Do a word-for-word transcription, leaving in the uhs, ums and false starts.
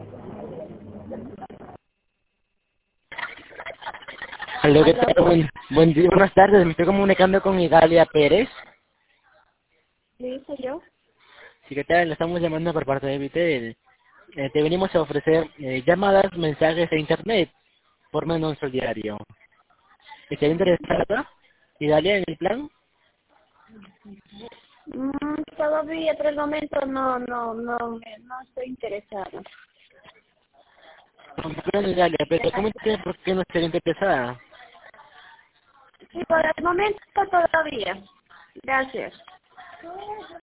Aló, ¿qué ¿Aló? tal? Buen, buen día, buenas tardes, me estoy comunicando con Igalia Pérez. Sí, soy yo. Sí, ¿qué tal? Le estamos llamando por parte de Vitel. Eh, te venimos a ofrecer eh, llamadas, mensajes e internet por menos al diario. ¿Estaría interesada, Igalia, en el plan? Mm, todavía por el momento no, no, no, no estoy interesada. Bueno, Igalia, pero ¿cómo te por qué no estaría interesada? Sí, por el momento todavía. Gracias.